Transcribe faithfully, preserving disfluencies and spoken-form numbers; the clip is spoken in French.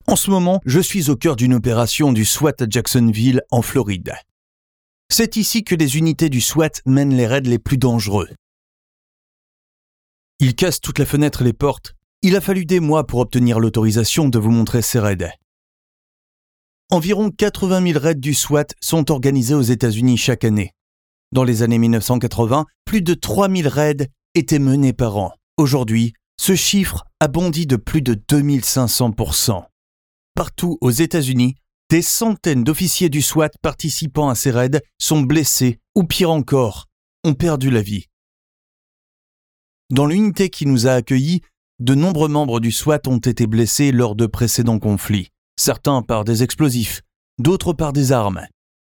En ce moment, je suis au cœur d'une opération du SWAT à Jacksonville, en Floride. C'est ici que les unités du SWAT mènent les raids les plus dangereux. Ils cassent toutes les fenêtres et les portes. Il a fallu des mois pour obtenir l'autorisation de vous montrer ces raids. Environ quatre-vingt mille raids du SWAT sont organisés aux États-Unis chaque année. Dans les années mille neuf cent quatre-vingts, plus de trois mille raids étaient menés par an. Aujourd'hui, ce chiffre a bondi de plus de deux mille cinq cents pour cent. Partout aux États-Unis, des centaines d'officiers du SWAT participant à ces raids sont blessés ou pire encore, ont perdu la vie. Dans l'unité qui nous a accueillis, de nombreux membres du SWAT ont été blessés lors de précédents conflits, certains par des explosifs, d'autres par des armes.